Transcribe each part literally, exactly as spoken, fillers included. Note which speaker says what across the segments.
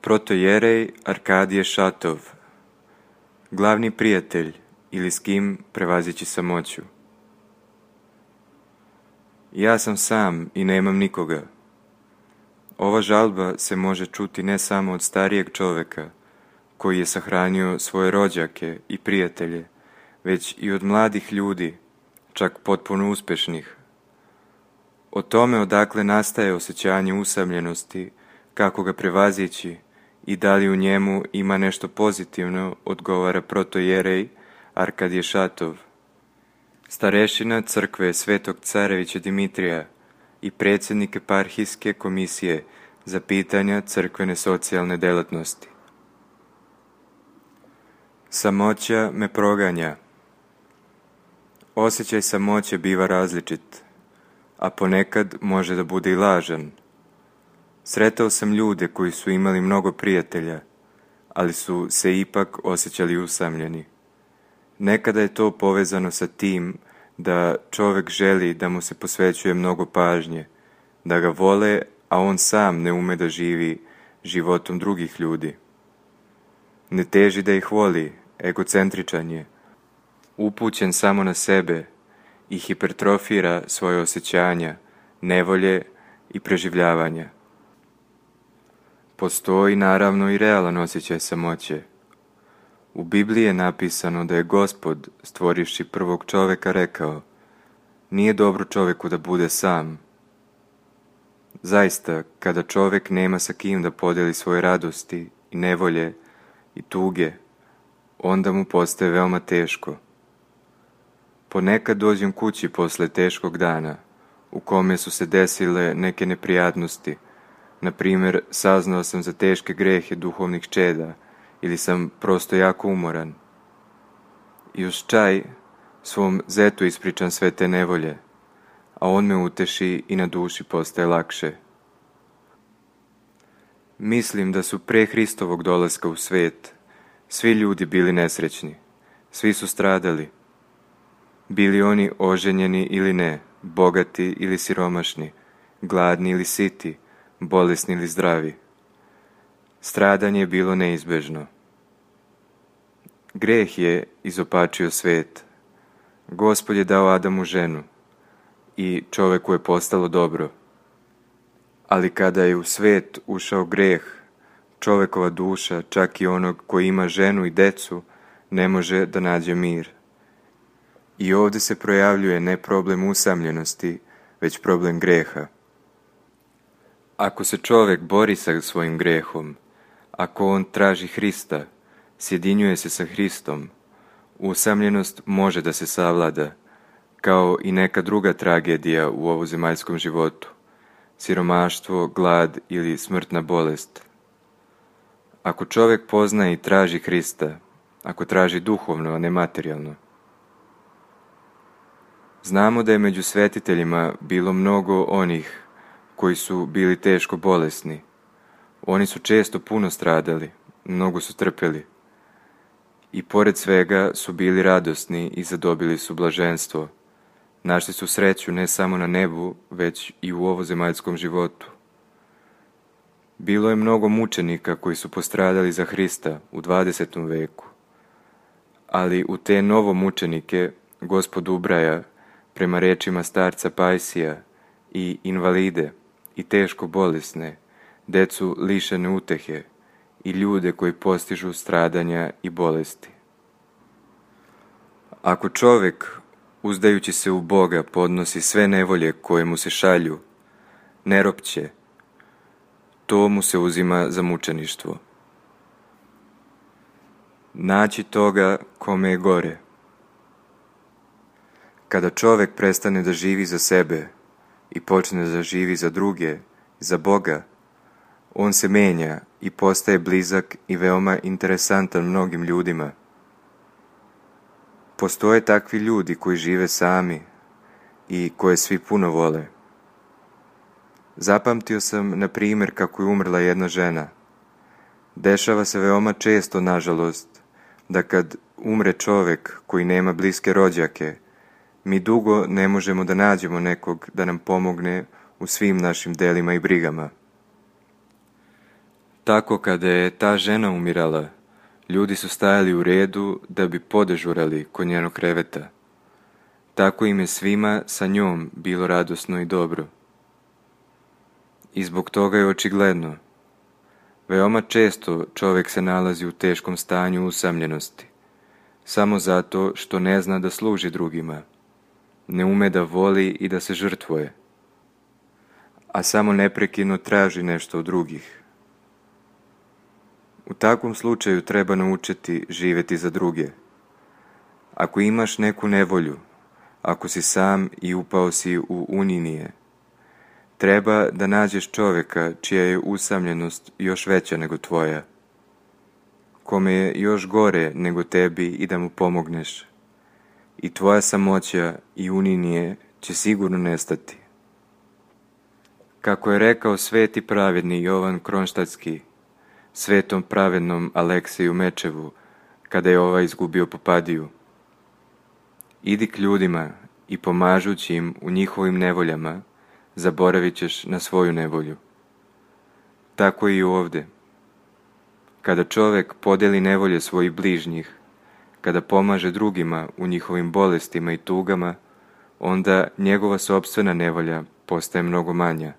Speaker 1: Protojerej Arkadije Šatov, glavni prijatelj ili s kim prevazići samoću. Ja sam sam i nemam nikoga. Ova žalba se može čuti ne samo od starijeg čoveka, koji je sahranio svoje rođake i prijatelje, već i od mladih ljudi, čak potpuno uspešnih. O tome odakle nastaje osjećanje usamljenosti, kako ga prevazići i da li u njemu ima nešto pozitivno, odgovara protojerej Arkadije Šatov, starešina crkve Svetog carevića Dimitrija i predsjednik eparhijske komisije za pitanja crkvene socijalne delatnosti. Samoća me proganja. Osjećaj samoće biva različit, a ponekad može da bude i lažan. Sretao sam ljude koji su imali mnogo prijatelja, ali su se ipak osjećali usamljeni. Nekada je to povezano sa tim da čovek želi da mu se posvećuje mnogo pažnje, da ga vole, a on sam ne ume da živi životom drugih ljudi. Ne teži da ih voli, egocentričan je, upućen samo na sebe i hipertrofira svoje osjećanja, nevolje i preživljavanja. Postoji naravno i realan osjećaj samoće. U Bibliji je napisano da je Gospod, stvorivši prvog čoveka, rekao: nije dobro čoveku da bude sam. Zaista, kada čovek nema sa kim da podeli svoje radosti i nevolje i tuge, onda mu postaje veoma teško. Ponekad dođem kući posle teškog dana, u kome su se desile neke neprijatnosti. Na primjer, saznao sam za teške grehe duhovnih čeda ili sam prosto jako umoran. I uz čaj svom zetu ispričam sve te nevolje, a on me uteši i na duši postaje lakše. Mislim da su pre Hristovog dolaska u svet svi ljudi bili nesrećni, svi su stradali. Bili oni oženjeni ili ne, bogati ili siromašni, gladni ili siti, bolesni ili zdravi. Stradanje je bilo neizbežno. Greh je izopačio svet. Gospod je dao Adamu ženu i čoveku je postalo dobro. Ali kada je u svet ušao greh, čovekova duša, čak i onog koji ima ženu i decu, ne može da nađe mir. I ovdje se projavljuje ne problem usamljenosti, već problem greha. Ako se čovek bori sa svojim grehom, ako on traži Hrista, sjedinjuje se sa Hristom, usamljenost može da se savlada, kao i neka druga tragedija u ovozemaljskom životu, siromaštvo, glad ili smrtna bolest. Ako čovek poznaje i traži Hrista, ako traži duhovno, a ne materijalno. Znamo da je među svetiteljima bilo mnogo onih koji su bili teško bolesni. Oni su često puno stradali, mnogo su trpeli. I pored svega su bili radosni i zadobili su blaženstvo. Našli su sreću ne samo na nebu, već i u ovozemaljskom životu. Bilo je mnogo mučenika koji su postradali za Hrista u dvadesetom veku. Ali u te novomučenike Gospod ubraja, prema rečima starca Pajsija, i invalide, i teško bolesne, decu lišene utehe i ljude koji postižu stradanja i bolesti. Ako čovek, uzdajući se u Boga, podnosi sve nevolje koje mu se šalju, ne ropće, to mu se uzima za mučeništvo. Naći toga kome je gore. Kada čovek prestane da živi za sebe i počne da živi za druge, za Boga, on se menja i postaje blizak i veoma interesantan mnogim ljudima. Postoje takvi ljudi koji žive sami i koje svi puno vole. Zapamtio sam, na primjer, kako je umrla jedna žena. Dešava se veoma često, nažalost, da kad umre čovek koji nema bliske rođake, mi dugo ne možemo da nađemo nekog da nam pomogne u svim našim delima i brigama. Tako kada je ta žena umirala, ljudi su stajali u redu da bi podežurali kod njenog kreveta. Tako im je svima sa njom bilo radosno i dobro. I zbog toga je očigledno, veoma često čovjek se nalazi u teškom stanju usamljenosti, samo zato što ne zna da služi drugima, ne ume da voli i da se žrtvuje, a samo neprekidno traži nešto od drugih. U takvom slučaju treba naučiti živjeti za druge. Ako imaš neku nevolju, ako si sam i upao si u uninije, treba da nađeš čovjeka čija je usamljenost još veća nego tvoja, kome je još gore nego tebi i da mu pomogneš. I tvoja samoća i uninije će sigurno nestati. Kako je rekao sveti pravedni Jovan Kronštatski, svetom pravednom Aleksiju Mečevu, kada je ovaj izgubio Popadiju: idi k ljudima i pomažući im u njihovim nevoljama, zaboravit ćeš na svoju nevolju. Tako i ovdje. Kada čovjek podijeli nevolje svojih bližnjih, kada pomaže drugima u njihovim bolestima i tugama, onda njegova sopstvena nevolja postaje mnogo manja.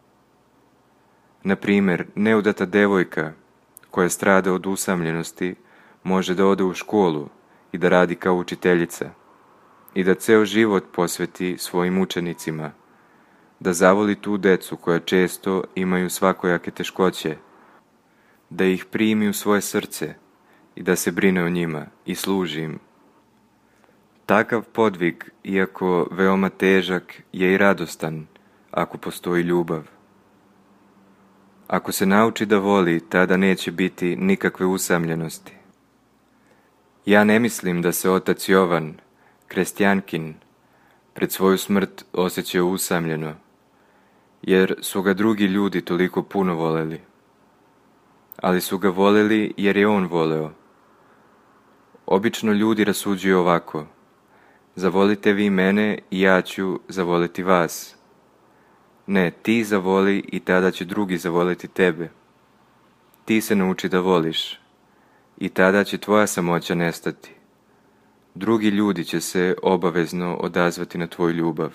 Speaker 1: Na primjer, neudata devojka koja strada od usamljenosti može da ode u školu i da radi kao učiteljica i da ceo život posveti svojim učenicima, da zavoli tu decu koja često imaju svakojake teškoće, da ih primi u svoje srce i da se brine o njima i služi im. Takav podvig, iako veoma težak, je i radostan ako postoji ljubav. Ako se nauči da voli, tada neće biti nikakve usamljenosti. Ja ne mislim da se otac Jovan, krestjankin, pred svoju smrt osjećao usamljeno, jer su ga drugi ljudi toliko puno voleli. Ali su ga voleli jer je on voleo. Obično ljudi rasuđuju ovako: zavolite vi mene i ja ću zavoliti vas. Ne, ti zavoli i tada će drugi zavoliti tebe. Ti se nauči da voliš i tada će tvoja samoća nestati. Drugi ljudi će se obavezno odazvati na tvoju ljubav.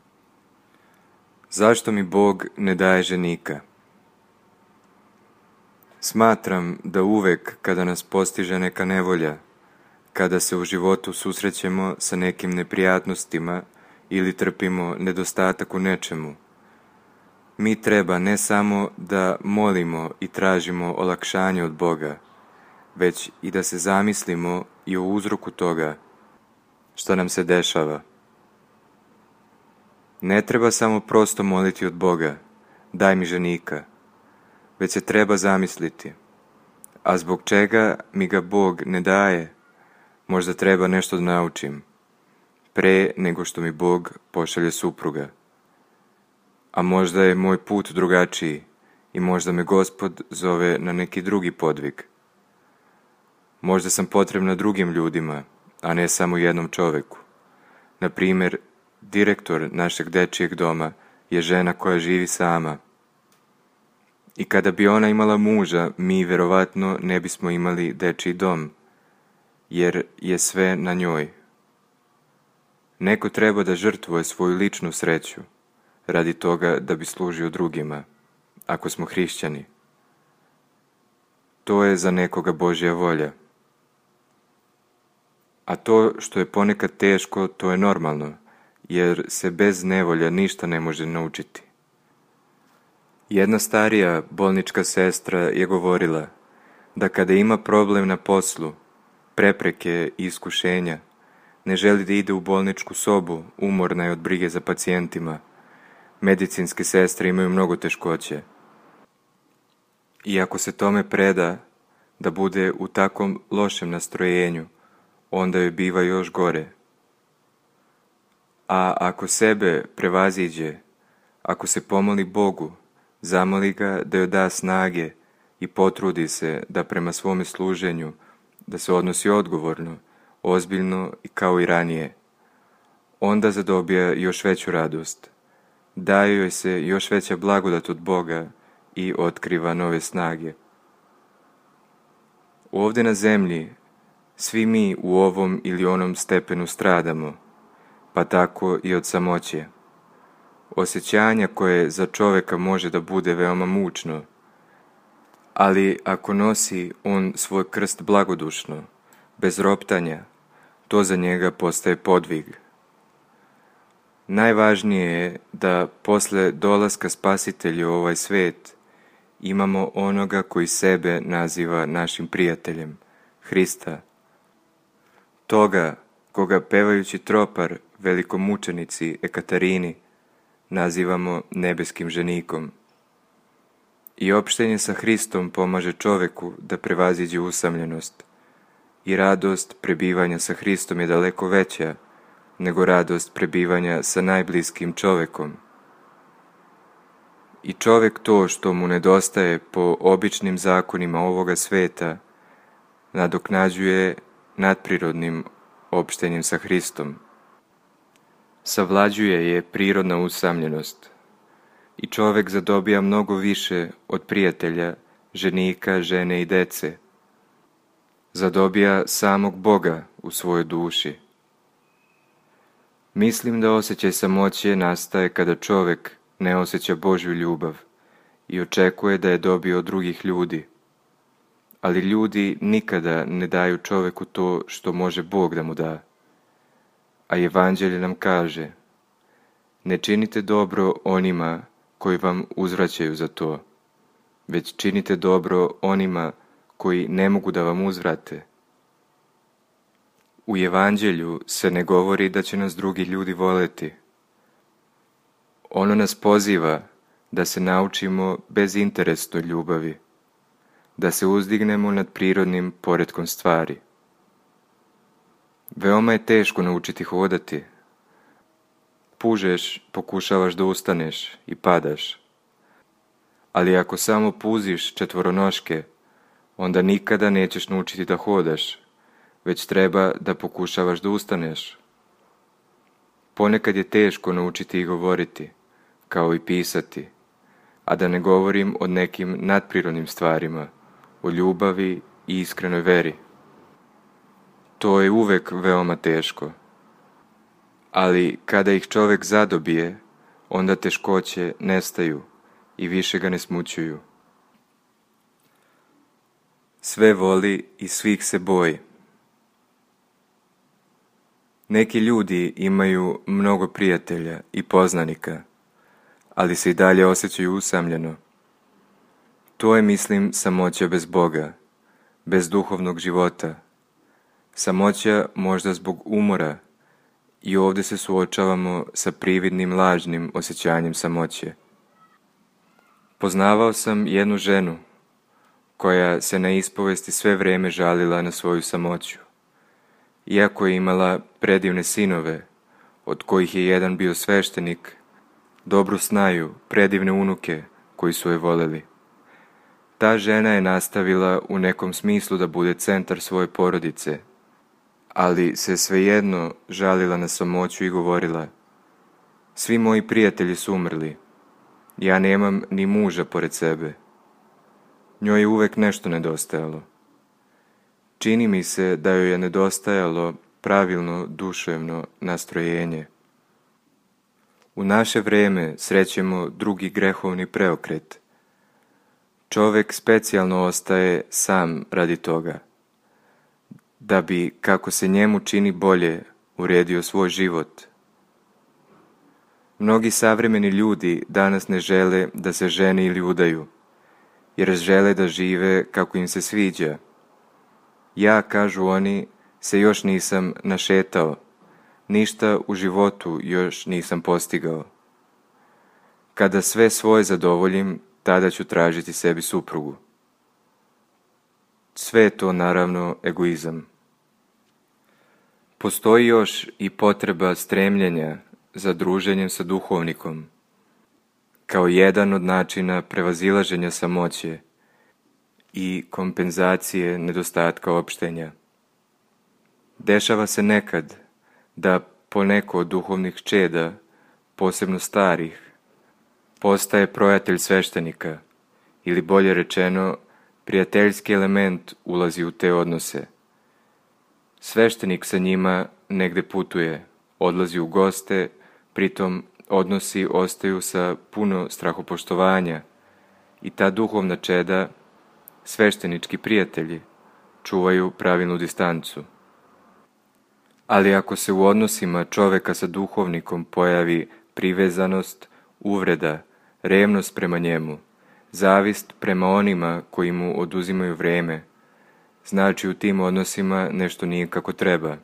Speaker 1: Zašto mi Bog ne daje ženika? Smatram da uvek kada nas postiže neka nevolja, kada se u životu susrećemo sa nekim neprijatnostima ili trpimo nedostatak u nečemu, mi treba ne samo da molimo i tražimo olakšanje od Boga, već i da se zamislimo i o uzroku toga što nam se dešava. Ne treba samo prosto moliti od Boga: daj mi ženika, već se treba zamisliti: a zbog čega mi ga Bog ne daje? Možda treba nešto da naučim pre nego što mi Bog pošalje supruga. A možda je moj put drugačiji i možda me Gospod zove na neki drugi podvig. Možda sam potrebna drugim ljudima, a ne samo jednom čoveku. Na primjer, direktor našeg dečijeg doma je žena koja živi sama. I kada bi ona imala muža, mi verovatno ne bismo imali dečiji dom, jer je sve na njoj. Neko treba da žrtvuje svoju ličnu sreću radi toga da bi služio drugima, ako smo hrišćani. To je za nekoga Božja volja. A to što je ponekad teško, to je normalno, jer se bez nevolja ništa ne može naučiti. Jedna starija bolnička sestra je govorila da kada ima problem na poslu, prepreke i iskušenja, ne želi da ide u bolničku sobu, umorna je od brige za pacijentima. Medicinske sestre imaju mnogo teškoće. I ako se tome preda da bude u takvom lošem nastrojenju, onda joj biva još gore. A ako sebe prevaziđe, ako se pomoli Bogu, zamoli ga da joj da snage i potrudi se da prema svome služenju, da se odnosi odgovorno, ozbiljno i kao i ranije, onda zadobija još veću radost. Daje joj se još veća blagodat od Boga i otkriva nove snage Ovdje na zemlji svi mi u ovom ili onom stepenu stradamo, pa tako i od samoće. Osjećanja koje za čovjeka može da bude veoma mučno, ali ako nosi on svoj krst blagodušno, bez roptanja, to za njega postaje podvig. Najvažnije je da posle dolaska Spasitelja u ovaj svet imamo onoga koji sebe naziva našim prijateljem, Hrista. Toga koga pevajući tropar velikomučenici Ekatarini nazivamo nebeskim ženikom. I opštenje sa Hristom pomaže čoveku da prevaziđe usamljenost. I radost prebivanja sa Hristom je daleko veća nego radost prebivanja sa najbliskim čovekom. I čovek to što mu nedostaje po običnim zakonima ovoga sveta nadoknađuje nadprirodnim opštenjem sa Hristom. Savlađuje je prirodna usamljenost i čovek zadobija mnogo više od prijatelja, ženika, žene i dece. Zadobija samog Boga u svojoj duši. Mislim da osjećaj samoće nastaje kada čovek ne osjeća Božju ljubav i očekuje da je dobio od drugih ljudi. Ali ljudi nikada ne daju čoveku to što može Bog da mu da. A Evanđelje nam kaže: ne činite dobro onima koji vam uzvraćaju za to, već činite dobro onima koji ne mogu da vam uzvrate. U Evanđelju se ne govori da će nas drugi ljudi voleti. Ono nas poziva da se naučimo bezinteresnoj ljubavi, da se uzdignemo nad prirodnim poretkom stvari. Veoma je teško naučiti hodati. Pužeš, pokušavaš da ustaneš i padaš. Ali ako samo puziš četvoronoške, onda nikada nećeš naučiti da hodaš, već treba da pokušavaš da ustaneš. Ponekad je teško naučiti i govoriti, kao i pisati, a da ne govorim o nekim nadprirodnim stvarima, o ljubavi i iskrenoj veri. To je uvek veoma teško. Ali kada ih čovek zadobije, onda teškoće nestaju i više ga ne smućuju. Sve voli i svih se boji. Neki ljudi imaju mnogo prijatelja i poznanika, ali se i dalje osjećaju usamljeno. To je, mislim, samoća bez Boga, bez duhovnog života. Samoća možda zbog umora, i ovdje se suočavamo sa prividnim lažnim osjećanjem samoće. Poznavao sam jednu ženu koja se na ispovesti sve vreme žalila na svoju samoću. Iako je imala predivne sinove, od kojih je jedan bio sveštenik, dobru snaju, predivne unuke koji su je voleli. Ta žena je nastavila u nekom smislu da bude centar svoje porodice, ali se svejedno žalila na samoću i govorila: svi moji prijatelji su umrli, ja nemam ni muža pored sebe. Njoj je uvek nešto nedostajalo. Čini mi se da joj je nedostajalo pravilno duševno nastrojenje. U naše vreme srećemo drugi grehovni preokret. Čovek specijalno ostaje sam radi toga, da bi, kako se njemu čini bolje, uredio svoj život. Mnogi savremeni ljudi danas ne žele da se žene ili udaju, jer žele da žive kako im se sviđa. Ja, kažu oni, se još nisam našetao, ništa u životu još nisam postigao. Kada sve svoje zadovoljim, tada ću tražiti sebi suprugu. Sve je to naravno egoizam. Postoji još i potreba stremljenja za druženjem sa duhovnikom, kao jedan od načina prevazilaženja samoće i kompenzacije nedostatka opštenja. Dešava se nekad da poneko od duhovnih čeda, posebno starih, postaje projatelj sveštenika, ili bolje rečeno, Prijateljski element ulazi u te odnose. Sveštenik sa njima negde putuje, odlazi u goste, pritom odnosi ostaju sa puno strahopoštovanja i ta duhovna čeda, sveštenički prijatelji, čuvaju pravilnu distancu. Ali ako se u odnosima čoveka sa duhovnikom pojavi privezanost, uvreda, revnost prema njemu, zavist prema onima koji mu oduzimaju vreme, znači u tim odnosima nešto nije kako treba.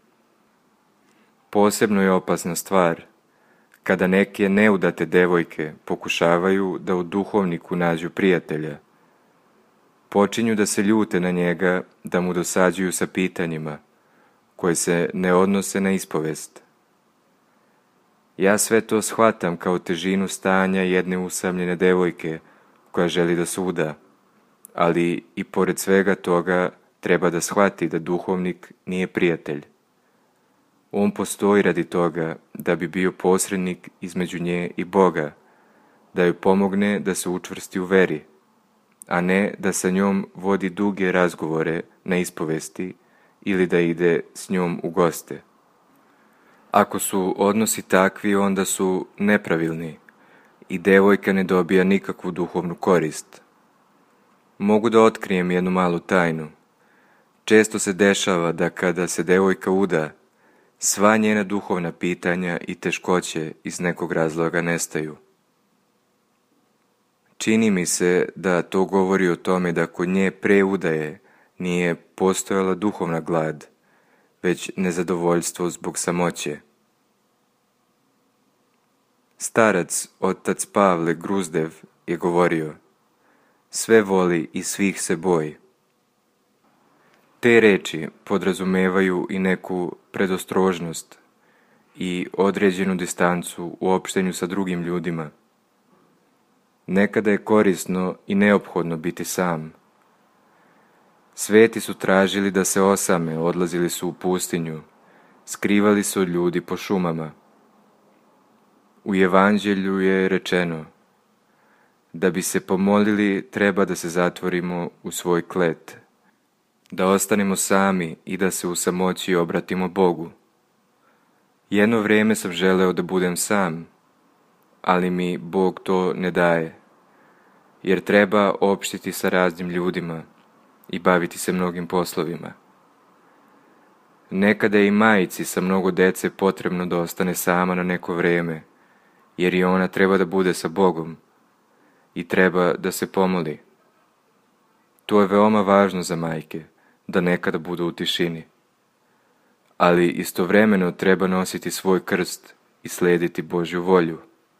Speaker 1: Posebno je opasna stvar kada neke neudate devojke pokušavaju da u duhovniku nađu prijatelja. Počinju da se ljute na njega, da mu dosađuju sa pitanjima koje se ne odnose na ispovest. Ja sve to shvatam kao težinu stanja jedne usamljene devojke koja želi da suda, ali i pored svega toga treba da shvati da duhovnik nije prijatelj. On postoji radi toga da bi bio posrednik između nje i Boga, da joj pomogne da se učvrsti u veri, a ne da sa njom vodi duge razgovore na ispovesti ili da ide s njom u goste. Ako su odnosi takvi, onda su nepravilni i devojka ne dobija nikakvu duhovnu korist. Mogu da otkrijem jednu malu tajnu. Često se dešava da kada se devojka uda, sva njena duhovna pitanja i teškoće iz nekog razloga nestaju. Čini mi se da to govori o tome da kod nje pre udaje nije postojala duhovna glad, već nezadovoljstvo zbog samoće. Starac, otac Pavle Gruzdev, je govorio: sve voli i svih se boji. Te reči podrazumevaju i neku predostrožnost i određenu distancu u opštenju sa drugim ljudima. Nekada je korisno i neophodno biti sam. Sveti su tražili da se osame, odlazili su u pustinju, skrivali su od ljudi po šumama. U Evanđelju je rečeno: da bi se pomolili treba da se zatvorimo u svoj klet, da ostanemo sami i da se u samoći obratimo Bogu. Jedno vrijeme sam želeo da budem sam, ali mi Bog to ne daje, jer treba opštiti sa raznim ljudima i baviti se mnogim poslovima. Nekada je i majici sa mnogo dece potrebno da ostane sama na neko vrijeme, jer i ona treba da bude sa Bogom i treba da se pomoli. To je veoma važno za majke, da nekada budu u tišini. Ali istovremeno treba nositi svoj krst i slijediti Božju volju.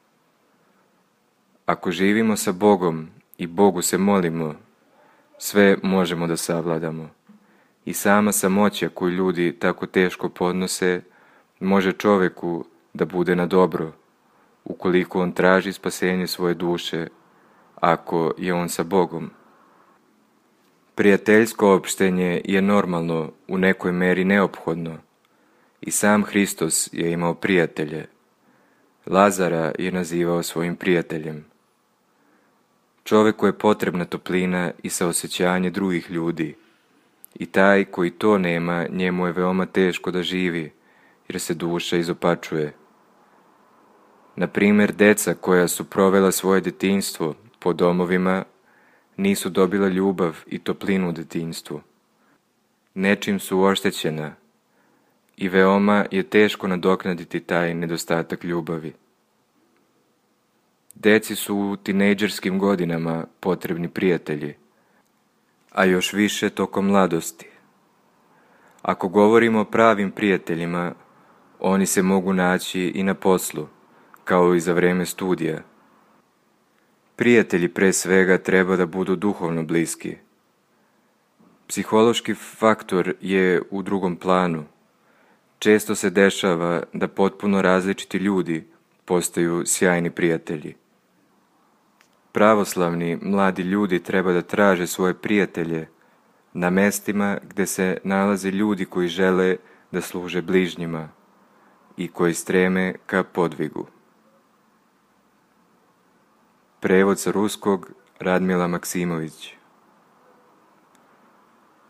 Speaker 1: Ako živimo sa Bogom i Bogu se molimo, sve možemo da savladamo. I sama samoća koju ljudi tako teško podnose može čoveku da bude na dobro, ukoliko on traži spasenje svoje duše, ako je on sa Bogom. Prijateljsko opštenje je normalno, u nekoj meri neophodno. I sam Hristos je imao prijatelje. Lazara je nazivao svojim prijateljem. Čoveku je potrebna toplina i saosećanje drugih ljudi. I taj koji to nema, njemu je veoma teško da živi, jer se duša izopačuje. Na primjer, deca koja su provela svoje detinjstvo po domovima nisu dobila ljubav i toplinu u detinjstvu. Nečim su oštećena i veoma je teško nadoknaditi taj nedostatak ljubavi. Deci su u tinejdžerskim godinama potrebni prijatelji, a još više tokom mladosti. Ako govorimo o pravim prijateljima, oni se mogu naći i na poslu, kao i za vrijeme studija. Prijatelji pre svega treba da budu duhovno bliski. Psihološki faktor je u drugom planu. Često se dešava da potpuno različiti ljudi postaju sjajni prijatelji. Pravoslavni mladi ljudi treba da traže svoje prijatelje na mestima gde se nalaze ljudi koji žele da služe bližnjima i koji streme ka podvigu. Prevod sa ruskog Radmila Maksimović.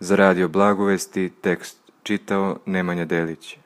Speaker 1: Za radio Blagovesti tekst čitao Nemanja Delić.